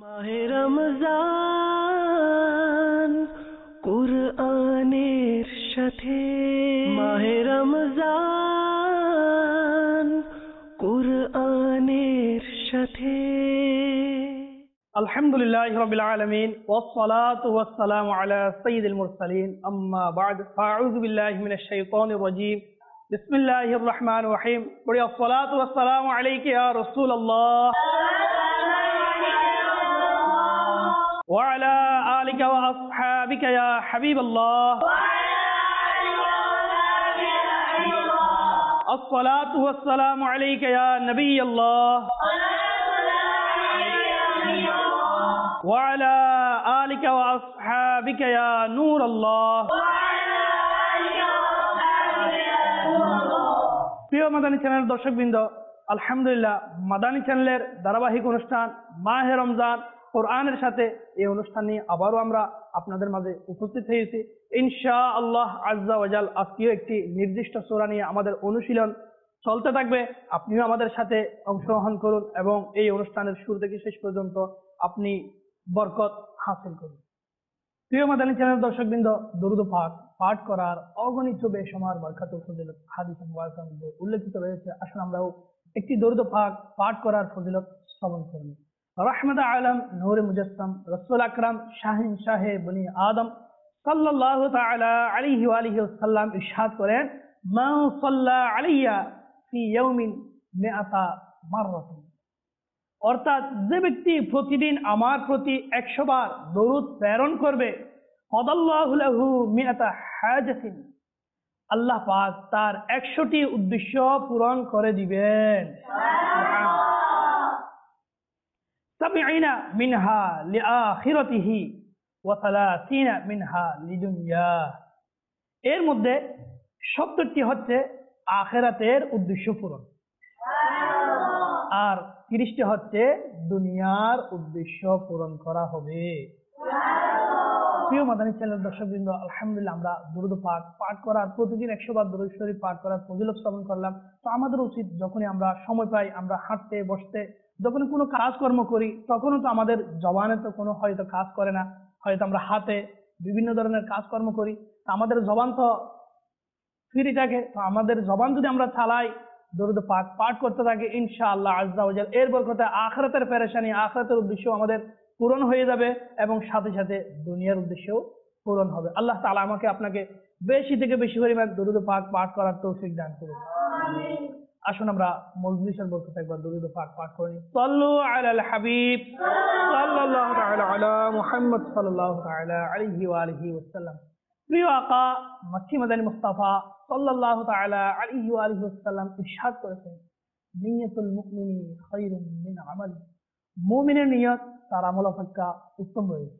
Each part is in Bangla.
মাহে রমজান কুরআনের সাথে, মাহে রমজান কুরআনের সাথে। আলহামদুলিল্লাহি রাব্বিল আলামিন ওয়াসসালাতু ওয়াসসালামু আলা সাইয়্যিদিল মুরসালিন আম্মা বা'দ ফাআউযু বিল্লাহি মিনাশ শাইতানির রাজীম বিসমিল্লাহির রহমানির রহিম ওয়া আসসালাতু ওয়াসসালামু আলাইকা ইয়া রাসূলুল্লাহ ওয়া আলা আলিকা ওয়া আসহাবিকা ইয়া হাবিবাল্লাহ আসসালাতু ওয়াসসালামু আলাইকা ইয়া নবিয়াল্লাহ وعلى آلك وأصحابك يا نور الله প্রিয় মাদানী চ্যানেলের দর্শকবৃন্দ, আলহামদুলিল্লাহ মাদানী চ্যানেলের ধারাবাহিক অনুষ্ঠান মাহে রমজান কোরআনের সাথে এই অনুষ্ঠান নিয়ে আবারও আমরা আপনাদের মাঝে উপস্থিত হয়েছি ইনশাআল্লাহ আজ্জা ওয়া জাল। আজকেও একটি নির্দিষ্ট সূরা নিয়ে আমাদের অনুশীলন চলতে থাকবে। আপনিও আমাদের সাথে অংশগ্রহণ করুন এবং এই অনুষ্ঠানের শুরু থেকে শেষ পর্যন্ত আপনি বরকত হাসিল করুন। প্রিয় মাদানী চ্যানেল দর্শকবৃন্দ, দরুদ পাক পাঠ করার অগণিত বেশমার বরকত ও ফজিলত হাদিস মুবারকার মধ্যে উল্লেখিত রয়েছে। আসুন আমরাও একটি দরুদ পাক পাঠ করার ফজিলত শ্রবণ করুন। রহমত আলম নূরে মুজাসসাম রাসূল আকরাম শাহিন শাহে বনি আদম সাল্লাল্লাহু তাআলা আলাইহি ওয়া আলিহি ওয়াসাল্লাম ইরশাদ করেন, মান সাল্লা আলাইয়া ফি ইয়াউমিন মিআতা মাররাতিন, অর্থাৎ যে ব্যক্তি প্রতিদিন আমার প্রতি 100 বার দরুদ প্রেরণ করবে, কদাল্লাহু লাহু মিআতা হাজাতিন, আল্লাহ পাক তার 100টি উদ্দেশ্য পূরণ করে দিবেন। সাবঈনা মিনহা লিআখিরাতিহি ওয়া সালাসিনা মিনহা লিদুনিয়া, এর মধ্যে 70টি হচ্ছে আখিরাতের উদ্দেশ্য পূরণ আর 30টি হচ্ছে দুনিয়ার উদ্দেশ্য পূরণ করা হবে। প্রিয় মাদানী চ্যানেল দর্শকবৃন্দ, আলহামদুলিল্লাহ আমরা দরুদ পাক পাঠ করার প্রতিদিন 100 বার দরুদ শরীফ পাঠ করার ফজিলত শ্রবণ করলাম। তো আমাদের উচিত যখনই আমরা সময় পাই, আমরা হাঁটতে বসতে যখনই কোনো কাজকর্ম করি, তখনও তো আমাদের জবানে তো কোনো হয়তো কাজ করে না, হয়তো আমরা হাতে বিভিন্ন ধরনের কাজকর্ম করি, আমাদের জবান তো ফ্রি থাকে। তো আমাদের জবান যদি আমরা চালাই, দরুদ পাক পাঠ করতে থাকি, ইনশাআল্লাহ আজ্জা ওয়া জাল এর বরকতে আখিরাতের পেরেশানি, আখিরাতের উদ্দেশ্য আমাদের পূরণ হয়ে যাবে এবং সাথে সাথে দুনিয়ার উদ্দেশ্যও পূরণ হবে। আল্লাহ তাআলা আমাকে আপনাকে বেশি থেকে বেশি পরিমাণ দরুদ পাক পাঠ করার তৌফিক দান করুন। আসুন আমরা মজলিসের বরকতে একবার দরুদ পাক পাঠ করি। সাল্লু আলাল হাবিব সাল্লাল্লাহু তাআলা আলা মুহাম্মদ সাল্লাল্লাহু তাআলা আলাইহি ওয়া আলিহি ওয়াসাল্লাম। প্রিয় আকা মক্কি মাদানী মুস্তাফা সাল্লাল্লাহু তাআলা আলাইহি ওয়া আলিহি ওয়াসাল্লাম ইরশাদ করেছেন, নিয়তুল মুমিনি খায়রুম মিন আমালি, মুমিনের নিয়ত তার আমল অপেক্ষা উত্তম রয়েছে।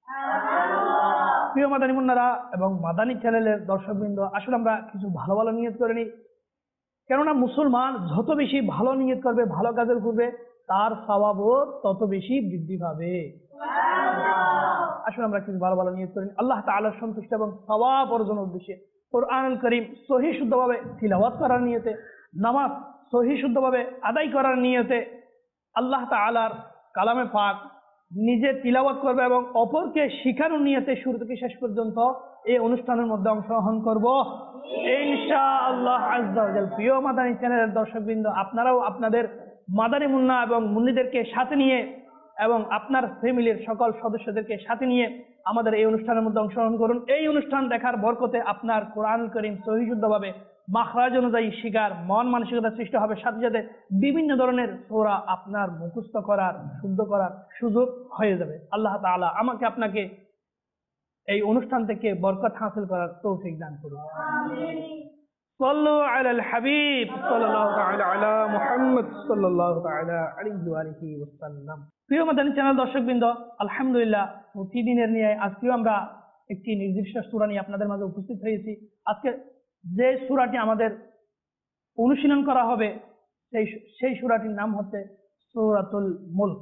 প্রিয় মাদানী মুন্নারা এবং মাদানী চ্যানেলের দর্শকবৃন্দ, আসলে আমরা কিছু ভালো ভালো নিয়ত করে নিই, কেননা মুসলমান যত বেশি ভালো নিয়ত করবে, ভালো কাজের করবে, তার সওয়াবও তত বেশি বৃদ্ধি পাবে। আসলে আমরা কিছু ভালো ভালো নিয়ত করি আল্লাহ তাআলার সন্তুষ্টি এবং সওয়াব অর্জনের উদ্দেশ্যে। কোরআনুল কারীম সহি শুদ্ধভাবে তিলাওয়াত করার নিয়তে, নামাজ সহি শুদ্ধভাবে আদায় করার নিয়তে, আল্লাহ তাআলার কালামে পাক নিজে তিলাওয়াত করবে এবং অপরকে শেখানোর নিয়তে শুরু থেকে শেষ পর্যন্ত এই অনুষ্ঠানের মধ্যে অংশগ্রহণ করব ইনশাআল্লাহ আজ্জা ওয়া জাল। প্রিয় মাদানী চ্যানেলের দর্শকবৃন্দ, আপনারাও আপনাদের মাদানী মুন্না এবং মুন্নিদেরকে সাথে নিয়ে এবং আপনার ফ্যামিলির সকল সদস্যদেরকে সাথে নিয়ে আমাদের এই অনুষ্ঠানের মধ্যে অংশগ্রহণ করুন। এই অনুষ্ঠান দেখার বরকতে আপনার কোরআনুল কারীম সহি শুদ্ধভাবে মাখরাজ অনুযায়ী শিকার মন মানসিকতা সৃষ্টি হবে, সাথে সাথে বিভিন্ন ধরনের সূরা আপনার মুখস্থ করার, শুদ্ধ করার সুযোগ হয়ে যাবে। আল্লাহ তাআলা আমাকে আপনাকে এই অনুষ্ঠান থেকে বরকত হাসিল করার তৌফিক দান করুন। আমিন। সাল্লু আলাল হাবিব সাল্লাল্লাহু তাআলা আলা মুহাম্মদ সাল্লাল্লাহু তাআলা আলাইহি ওয়া আলিহি ওয়াসাল্লাম। প্রিয় মাদানী চ্যানেল দর্শকবৃন্দ, আলহামদুলিল্লাহ প্রতিদিনের নিয়ে আজকেও আমরা একটি নির্দিষ্ট সূরা নিয়ে আপনাদের মাঝে উপস্থিত হয়েছি। আজকে যে সূরাটি আমাদের অনুশীলন করা হবে সেই সূরাটির নাম হচ্ছে সূরাতুল মুলক।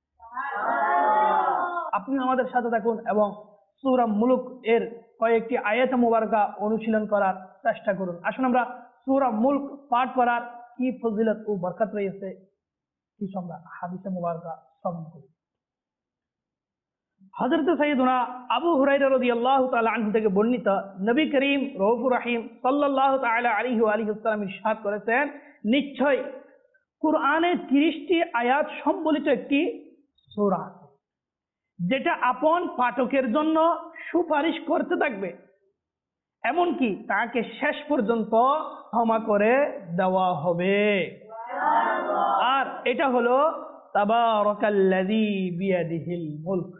আপনি আমাদের সাথে থাকুন এবং সূরা মুলক এর কয়েকটি আয়াত মুবারকা অনুশীলন করার চেষ্টা করুন। আসুন আমরা সূরা মুলক পাঠ করার কি ফজিলত ও বরকত রয়েছে কিছু আমরা হাদিসে মুবারকা শ্রবণ করি। হযরত সাইয়্যিদুনা আবু হুরায়রা রাদিয়াল্লাহু তাআলা আনহু থেকে বর্ণিত, নবী করিম রউফুর রহিম সাল্লাল্লাহু তাআলা আলাইহি ওয়া আলিহি ওয়াসাল্লাম ইরশাদ করেছেন, নিশ্চয় কুরআনে 30টি আয়াত সম্বলিত একটি সূরা আছে যেটা আপন পাঠকের জন্য সুপারিশ করতে থাকবে, এমনকি তাকে শেষ পর্যন্ত ক্ষমা করে দেওয়া হবে। আর এটা হলো তাবারাকাল্লাযী বিয়াদিহিল মুলক।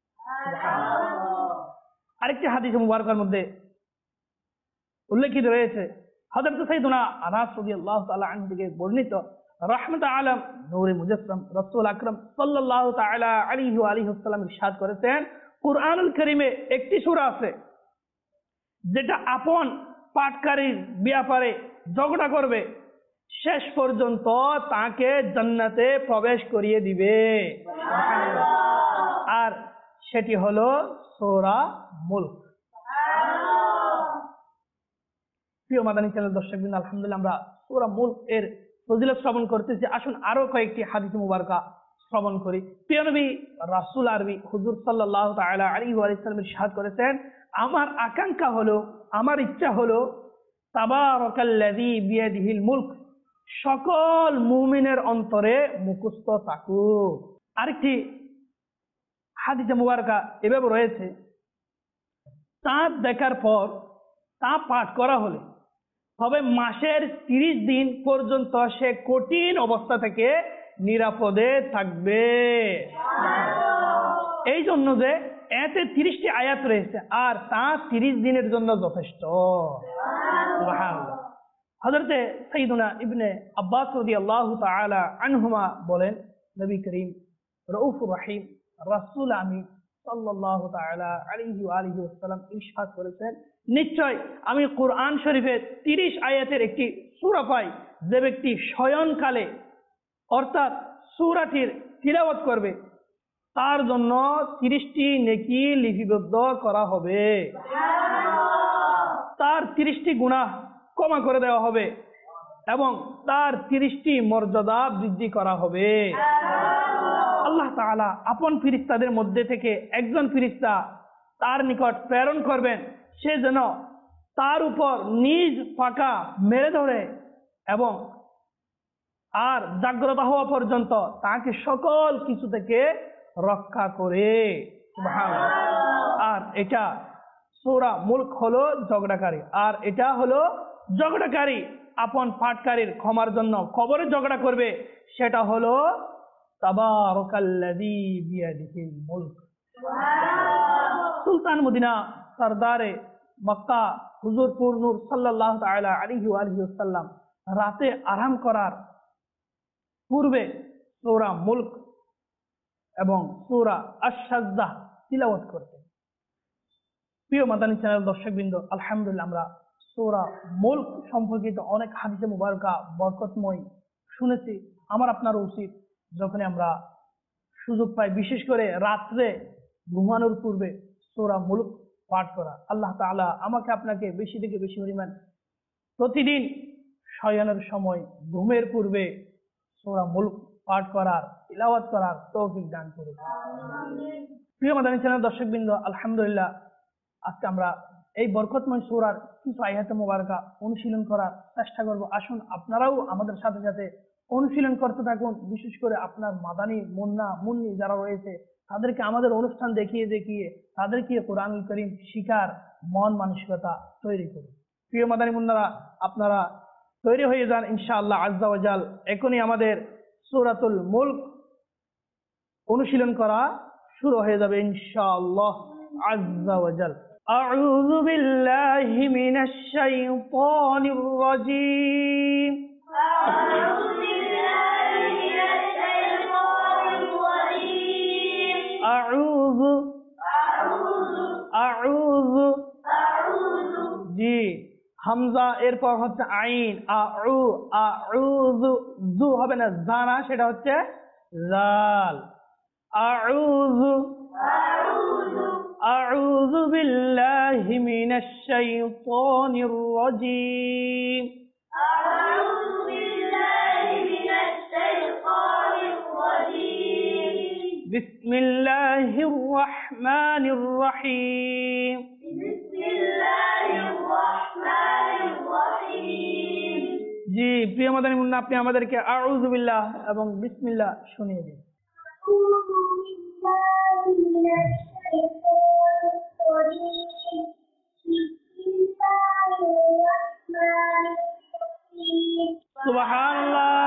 আরেকটি হাদিস মুবারকের মধ্যে উল্লেখিত রয়েছে, হযরত সাইয়্যিদুনা আনাস রাদিয়াল্লাহু তাআলা আনহু থেকে বর্ণিত, রাহমাতুল আলম নূরে মুজাসসাম রাসূল আকরাম সাল্লাল্লাহু তাআলা আলাইহি ওয়া আলিহি ওয়াসাল্লাম ইরশাদ করেছেন, কুরআনুল কারীমে একটি সূরা আছে যেটা আপন পাঠকারীর ব্যাপারে ঝগড়া করবে, শেষ পর্যন্ত তাকে জান্নাতে প্রবেশ করিয়ে দিবে, আর সেটি হলো সূরা মুলক। প্রিয় মাদানী চ্যানেল দর্শকবৃন্দ, আলহামদুলিল্লাহ আমরা সূরা মুলক এর ফজিলত শ্রবণ করতেছি। আসুন আরো কয়েকটি হাদিস মুবারকা শ্রবণ করি। প্রিয় নবী রাসূল আরবি হুজুর সাল্লাল্লাহু তাআলা আলাইহি ওয়া সাল্লাম ইরশাদ করেছেন, আমার আকাঙ্ক্ষা হলো, আমার ইচ্ছা হলো, তাবারাকাল্লাযী বিয়াদিহিল মুলক সকল মুমিনের অন্তরে মুখস্থ থাকুক। আরেকটি হাদিসে মুবারকা এভাবে রয়েছে, চাঁদ দেখার পর তা পাঠ করা হলে তবে মাসের 30 দিন পর্যন্ত সে কঠিন অবস্থা থেকে নিরাপদে থাকবে। এই জন্য যে এতে 30টি আয়াত রয়েছে আর তা 30 দিনের জন্য যথেষ্ট। সুবহানাল্লাহ। হযরতে সাইয়্যিদুনা ইবনে আব্বাস রাদিয়াল্লাহু তাআলা আনহুমা বলেন, নবী করিম রউফুর রহিম রাসূল আমিন সাল্লাল্লাহু তাআলা আলাইহি ওয়া আলিহি ওয়াসাল্লাম ইরশাদ করেছেন, নিশ্চয় আমি কুরআন শরীফের 30 আয়াতের একটি সূরা পাই, যে ব্যক্তি শয়নকালে অর্থাৎ সূরাটির তিলাওয়াত করবে তার জন্য 30টি নেকি লিপিবদ্ধ করা হবে, তার 30টি গুনাহ ক্ষমা করে দেওয়া হবে এবং তার 30টি মর্যাদা বৃদ্ধি করা হবে। আল্লাহ তাআলা আপন ফেরেশতাদের মধ্যে থেকে একজন ফেরেশতা তার নিকট প্রেরণ করবেন, সে যেন তার উপর নিজ পাকা মেরে ধরে এবং আর জাগ্রত হওয়া পর্যন্ত তাকে সকল কিছু থেকে রক্ষা করে। সুবহানাল্লাহ। আর এটা সূরা মুলক হলো ঝগড়াকারী, আর এটা হলো ঝগড়াকারী আপন পাঠকারীর ক্ষমার জন্য কবরে ঝগড়া করবে, সেটা হলো তাবারাকাল্লাযী বিয়াদিহিল মুলক। সুলতান মদিনা সরদারে মক্কা হুজুর পুর নূর সাল্লাল্লাহু তাআলা আলাইহি ওয়া আলিহি ওয়াসাল্লাম রাতে আরাম করার পূর্বে সূরা মুলক এবং সূরা আশ-শাজ্জাহ তিলাওয়াত করতেন। প্রিয় মাদানী চ্যানেল দর্শকবৃন্দ, আলহামদুলিল্লাহ আমরা সূরা মুলক সম্পর্কিত অনেক হাদিসে মুবারকা বরকতময় শুনেছি। আমার আপনার উচিত যখনই আমরা সুযোগ পাই, বিশেষ করে রাত্রে ঘুমানোর পূর্বে সূরা মুলক পাঠ করা। আল্লাহ তাআলা আমাকে আপনাকে বেশি থেকে বেশি পরিমাণ প্রতিদিন শয়নের সময় ঘুমের পূর্বে সূরা মুলক পাঠ করার, তিলাওয়াত করার তৌফিক দান করুন। প্রিয় মাদানী চ্যানেল দর্শকবৃন্দ, আলহামদুলিল্লাহ আজকে আমরা এই বরকতময় সূরার কিছু আয়াতে মুবারকা অনুশীলন করার চেষ্টা করব। আসুন আপনারাও আমাদের সাথে সাথে অনুশীলন করতে থাকুন। বিশেষ করে আপনার মাদানী মুন্না মুন্নি যারা রয়েছে তাদেরকে আমাদের অনুষ্ঠান দেখিয়ে দেখিয়ে তাদেরকে কোরআনুল কারীম শিখার মন মানসিকতা তৈরি করুন। প্রিয় মাদানী মুন্নারা, আপনারা তৈরি হয়ে যান ইনশাআল্লাহ আজ্জা ওয়া জাল। এখনই আমাদের সূরাতুল মুলক অনুশীলন করা শুরু হয়ে যাবে ইনশাআল্লাহ আজ্জা ওয়া জাল। আউযু বিল্লাহি মিনাশ শাইতানির রাজীম। আউযু জি হামজা, এরপর হচ্ছে আইন, আউযু, জু হবে না, জানা, সেটা হচ্ছে জাল। আউযু বিল্লাহি মিনাশ শাইতানির রাজীম। বিসমিল্লাহির রহমানির রহিম। জি প্রিয় মাদানী মুন্না, আপনি আমাদেরকে আউযু বিল্লাহ এবং বিসমিল্লাহ শুনিয়ে দিন। সুবহানাল্লাহ।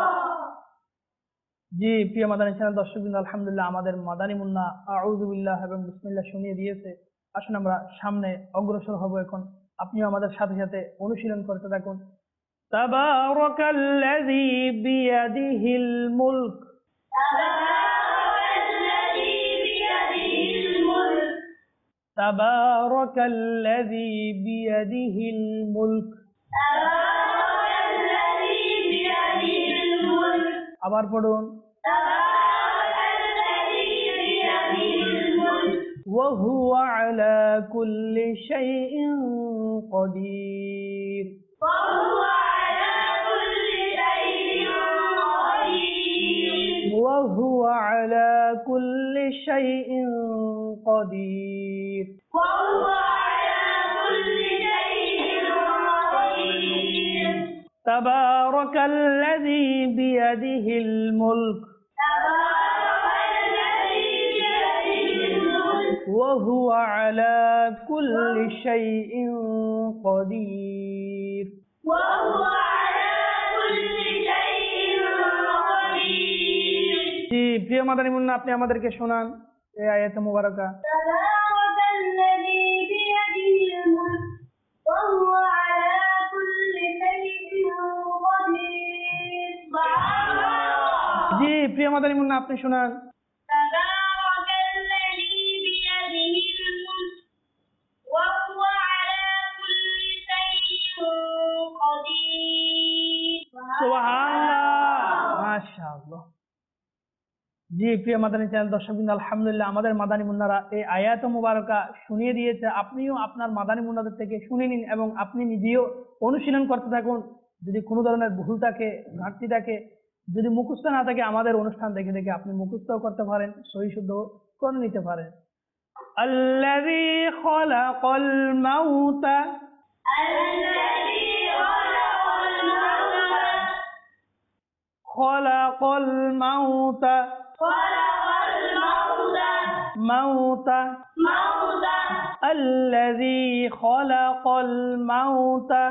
জি প্রিয় মাদানী চ্যানেল দর্শকবৃন্দ, আলহামদুলিল্লাহ আমাদের মাদানী মুন্না আউযু বিল্লাহ এবং বিসমিল্লাহ শুনিয়ে দিয়েছে। আসুন আমরা সামনে অগ্রসর হব। এখন আপনিও আমাদের সাথে সাথে অনুশীলন করতে থাকুন। তাবারাকাল্লাযী বিয়াদিহিল মুলক। তাবারাকাল্লাযী বিয়াদিহিল মুলক। আবার পড়ুন। ওয়া হুয়া আলা কুল্লি শাইইন কাদির। ওয়া হুয়া আলা কুল্লি শাইইন কাদির। তাবারাকাল্লাযী বিয়াদিহিল মুলক ওয়া হুয়া আলা কুল্লি শাইইন কাদির। জি প্রিয় মাদানী মুন্না, আপনি আমাদেরকে শোনান এই আয়াতে মুবারাকা। জি প্রিয় মাদানী মুন্না, আপনি শোনান। সুবহানাল্লাহ, মাশাআল্লাহ। জি প্রিয় মাদানী চ্যানেল দর্শকবৃন্দ, আলহামদুলিল্লাহ আমাদের মাদানী মুন্নারা এই আয়াত মুবারকা শুনিয়ে দিয়েছে। আপনিও আপনার মাদানী মুন্নাদের থেকে শুনে নিন এবং আপনি নিজেও অনুশীলন করতে থাকুন। যদি কোনো ধরনের ভুল থাকে, ঘাটতি থাকে, যদি মুখস্থ না থাকে, আমাদের অনুষ্ঠান দেখে দেখে আপনি মুখস্থও করতে পারেন, সহি শুদ্ধ করে নিতে পারেন। আল্লাযী খালাকাল মাউতা খালাকাল মাউতা মাউতা আল্লাযী খালাকাল মাউতা।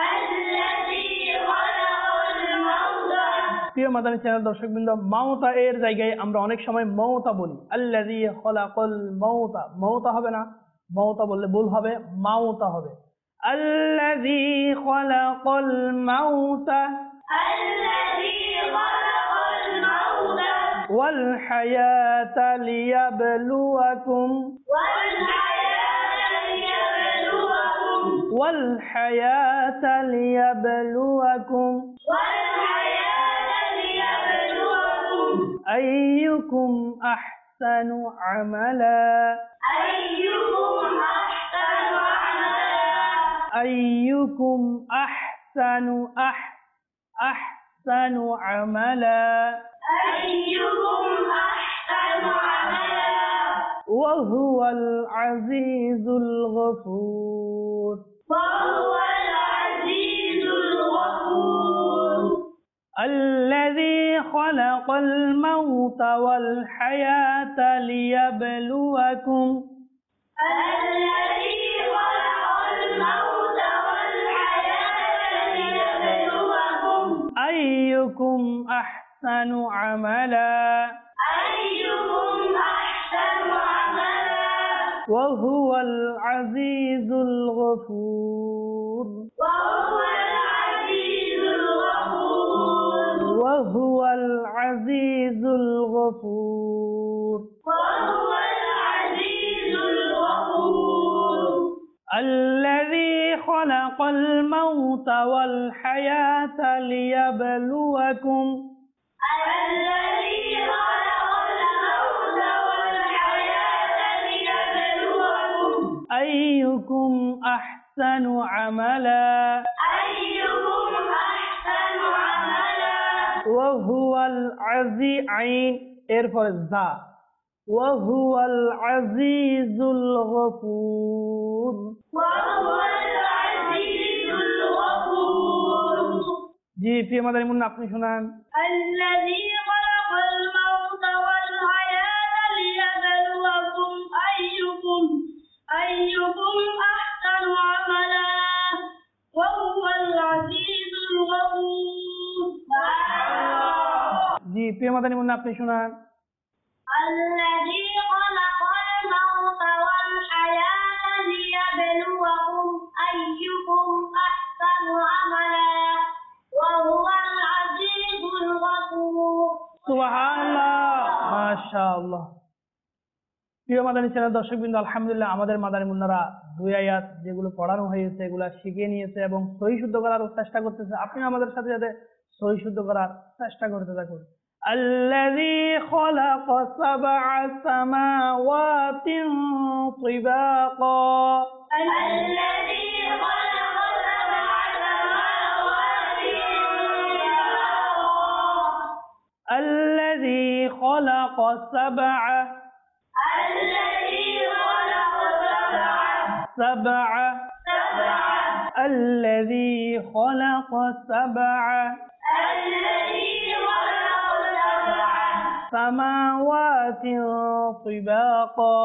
প্রিয় মাদানী চ্যানেল দর্শকবৃন্দ, মাউতা এর জায়গায় আমরা অনেক সময় মৌতা বলি। আল্লাযী খালাকাল মাউতা, মৌতা হবে না, মৌতা বললে ভুল হবে, মাউতা হবে। আল্লাযী খালাকাল মাউতা ওয়াল হায়াতা লিয়াবলুয়াকুম ওয়াল হায়াতা লিয়াবলুয়াকুম আইয়ুকুম আহসানু আমালা। আইয়ুকুম আহসানু আহসানু আমালা। ওয়া হুয়াল আজিজুল গফুর। الذي خلق الموت والحياة ليبلوكم أيكم أحسن عملا وهو العزيز الغفور. وهو العزيز الغفور. الذي خلق الموت والحياة ليبلوكم أيكم أحسن عملا وهو العزيز عين এরপরে যা وهو العزيز الغفور জি প্রিয় মাদানী মুন্না আপনি শোনান الذي خلق الموت والحياة ليبلوكم أيكم أحسن عملا وهو العزيز الغفور জি প্রিয় মাদানী মুন্না আপনি শোনান الذي خلق الموت والحياة ليبلوكم أيكم أحسن عملا وهو العزيز الغفور সুবহানাল্লাহ মাশাআল্লাহ প্রিয় মাদানী চ্যানেল দর্শকবৃন্দ আলহামদুলিল্লাহ আমাদের মাদানী মুন্নারা দুই আয়াত যেগুলো পড়ানো হয়েছে এগুলা শিখে নিয়েছে এবং সহি শুদ্ধ করার চেষ্টা করতেছে আপনি আমাদের সাথে সাথে সহি শুদ্ধ করার চেষ্টা করতে থাকুন الذي خلق سبع سماوات طباقا الذي خلق سبع سماوات الذي خلق سبع الذي خلق سبع سماوات طباقا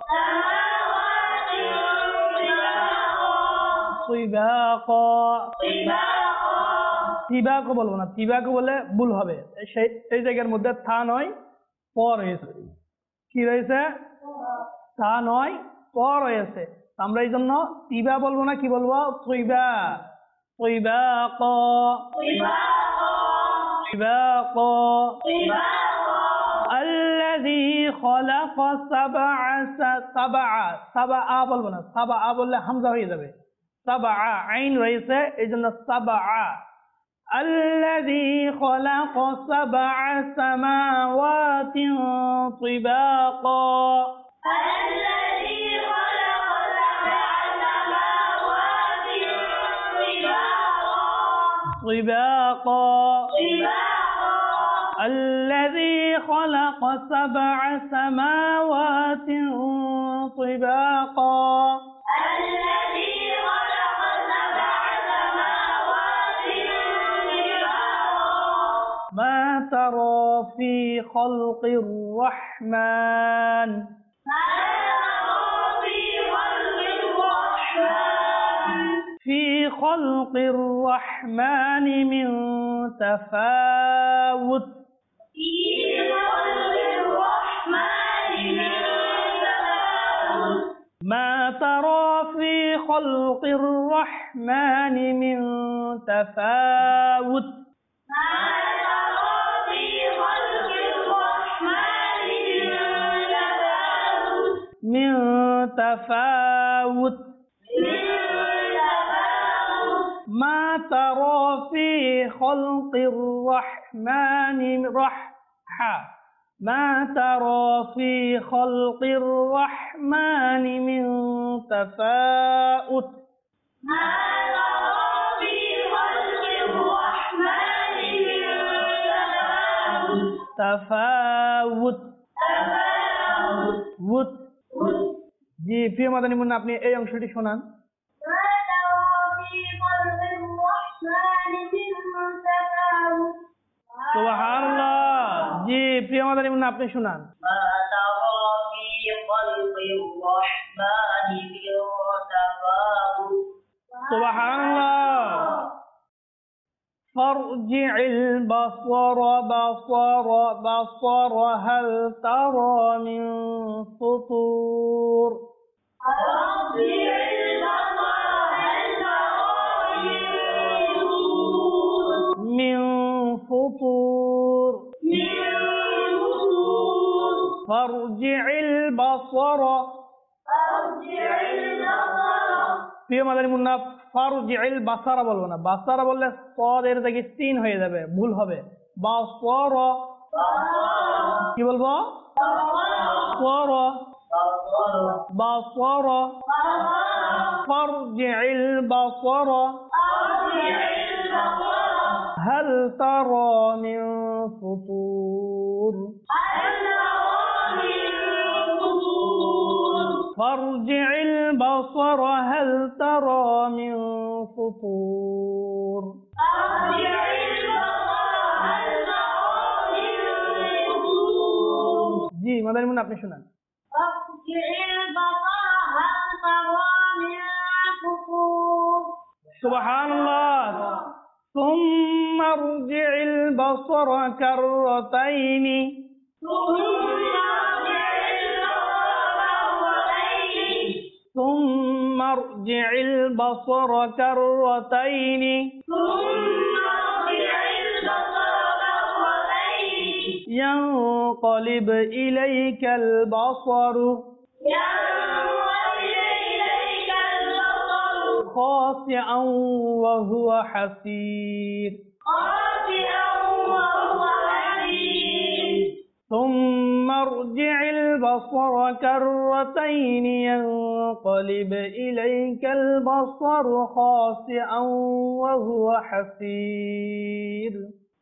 তিবাক বলবো না তিবাক বলে ভুল হবে সেই জায়গার মধ্যে থা নয় প রয়েছে কি রয়েছে থা নয় প রয়েছে আমরা এই জন্য তিবা বলবো না কি বলবো তৈবা তৈবাক তৈবাক الذي خلق سبع বলবো না সাবা বললে হামজা হয়ে যাবে সাবা আইন রয়েছে এইজন্য সাবা الذي خلق سبع سماوات طباقا الذي خلق سبع سماوات طباقا ما ترى في خلق الرحمن في خلق الرحمن من تفاوت ما ترى في خلق الرحمن من تفاوت من تفاوت ما ترى في خلق الرحمن ما ترى في خلق الرحمن من تفاوت تفاوت জি প্রিয় মাদানী মুন্না আপনি এই অংশটি শোনান সুবহানাল্লাহ জি প্রিয় মাদানী মুন্না আপনি শোনান সুবহানাল্লাহ فارجع البصر بصر هل ترى من فطور من فطور فارجع البصر প্রিয় মাদানী মুন্না ফারজিল বাসারা বলবো না বাসারা বললে সদের জায়গায় সিন হয়ে যাবে ভুল হবে বাসর কি বলবো সর বাসর ফারজিল বাসর هل ترى من فطور فارجع البصر هل ترى من فطور فارجع البصر هل ترى من فطور জি মাদানী মুন্না আপনি শুনান فارجع البصر هل ترى من فطور সুবহানাল্লাহ ثم ارجع البصر كرتين ثم ارجع البصر كرتين ينقلب إليك البصر خاسئا وهو حسير ثم ارجع البصر كرتين ينقلب إليك البصر خاسئا وهو حسير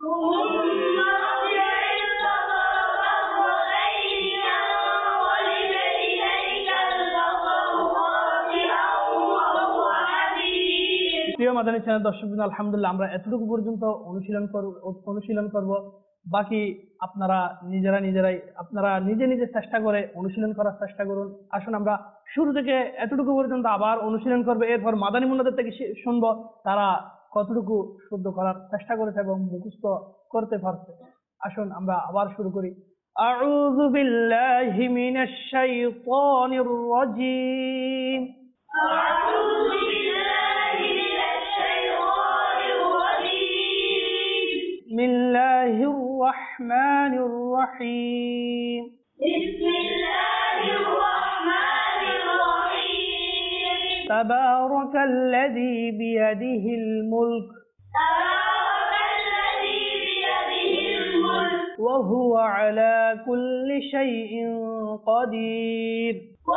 প্রিয় মাদানী চ্যানেল দর্শকবৃন্দ আলহামদুলিল্লাহ আমরা এতটুকু পর্যন্ত অনুশীলন করব বাকি আপনারা নিজে নিজে চেষ্টা করে অনুশীলন করার চেষ্টা করুন আসুন আমরা শুরু থেকে এতটুকু পর্যন্ত আবার অনুশীলন করব এরপর মাদানী মুন্নাদের থেকে শুনবো তারা কতটুকু শুদ্ধ করার চেষ্টা করেছে এবং মুখস্থ করতে পারছে আসুন আমরা আবার শুরু করি আউযু বিল্লাহি মিনাশ শাইতানির রাজীম بسم الله الرحمن الرحيم تبارك الذي بيده الملك وهو على كل شيء قدير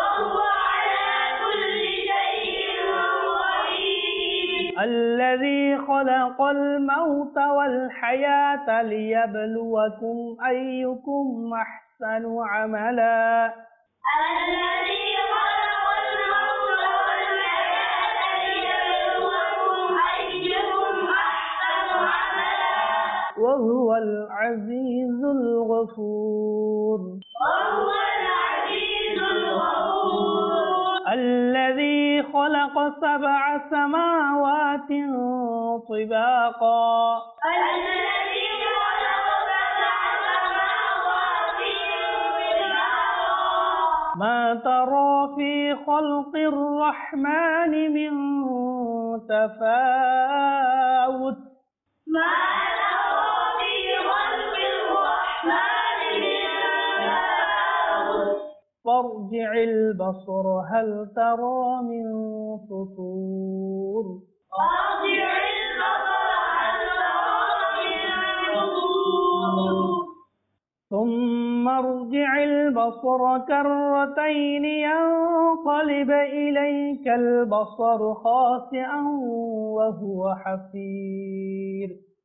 الذي خلق الموت والحياة ليبلوكم أيكم أحسن عملا وهو العزيز الغفور الذي خلق 7 سماوات طباقا ما ترى في خلق الرحمن من تفاوت فارجع البصر هل ترى من فطور ثم ارجع البصر كرتين ينقلب إليك البصر خاسئا وهو حسير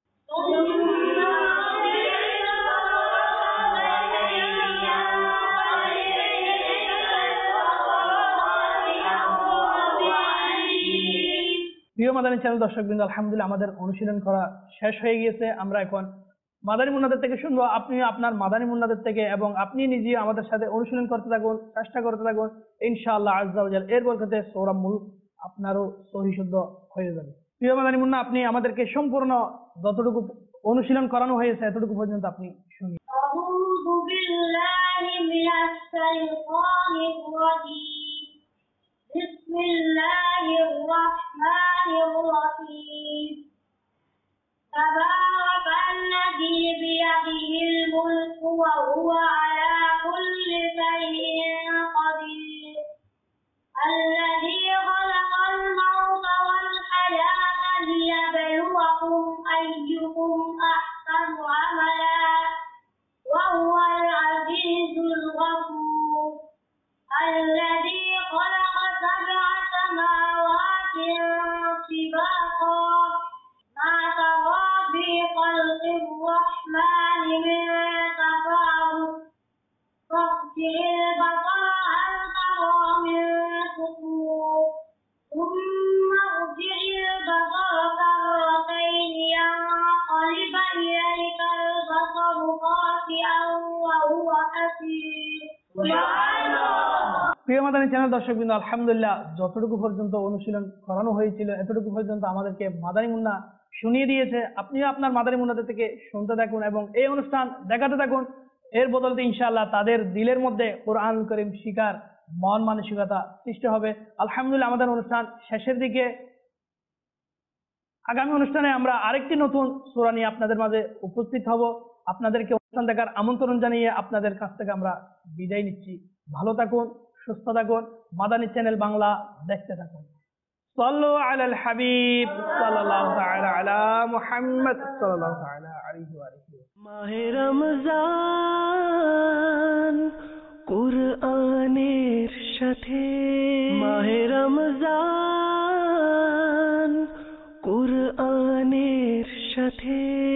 প্রিয় মাদানী চ্যানেল দর্শকবৃন্দ আলহামদুলিল্লাহ আমাদের অনুশীলন করা শেষ হয়ে গিয়েছে আমরা এখন মাদানী মুন্নাদের থেকে শুনবো আপনি আপনার মাদানী মুন্নাদের থেকে এবং আপনি নিজে আমাদের সাথে অনুশীলন করতে থাকুন চেষ্টা করতে থাকুন ইনশাআল্লাহ আজ্জা ওয়া জাল এর বরকতে সূরা মুলক আপনারও সহি শুদ্ধ হয়ে যাবে প্রিয় মাদানী মুন্না আপনি আমাদেরকে সম্পূর্ণ যতটুকু অনুশীলন করানো হয়েছে এতটুকু পর্যন্ত আপনি শুনুন أعوذ بالله من الشيطان الرجيم بسم الله الرحمن الرحيم تبارك الذي بيده الملك وهو على كل شيء قدير الذي خلق الموت والحياة ليبلوكم أيكم أحسن عملا وهو العزيز الغفور الذي خلق 7 سماوات طباقا ما ترى في خلق الرحمن من تفاوت فارجع البصر هل ترى من প্রিয় মাদানী চ্যানেল দর্শকবৃন্দ, আলহামদুলিল্লাহ যতটুকু পর্যন্ত অনুশীলন করানো হয়েছিল এতটুকু পর্যন্ত আমাদেরকে মাদানী মুন্না শুনিয়ে দিয়েছে। আপনিও আপনার মাদানী মুন্নাদের থেকে শুনতে থাকুন এবং এই অনুষ্ঠান দেখাতে থাকুন। এর বদলতে ইনশাআল্লাহ তাদের দিলের মধ্যে কোরআন করিম শিকার মন মানসিকতা সৃষ্টি হবে। আলহামদুলিল্লাহ আমাদের অনুষ্ঠান শেষের দিকে। আগামী অনুষ্ঠানে আমরা আরেকটি নতুন সূরা নিয়ে আপনাদের মাঝে উপস্থিত হব। আপনাদেরকে অনুষ্ঠান দেখার আমন্ত্রণ জানিয়ে আপনাদের কাছ থেকে আমরা বিদায় নিচ্ছি। ভালো থাকুন, সুস্থ থাকুন, মাদানী চ্যানেল বাংলা দেখতে থাকুন। সাল্লু আলাল হাবিব সাল্লাল্লাহু তাআলা আলা মুহাম্মদ সাল্লাল্লাহু তাআলা আলাইহি ওয়া আলিহি। মাহে রমজান কুরআনের সাথে, মাহে রমজান কুরআনের সাথে।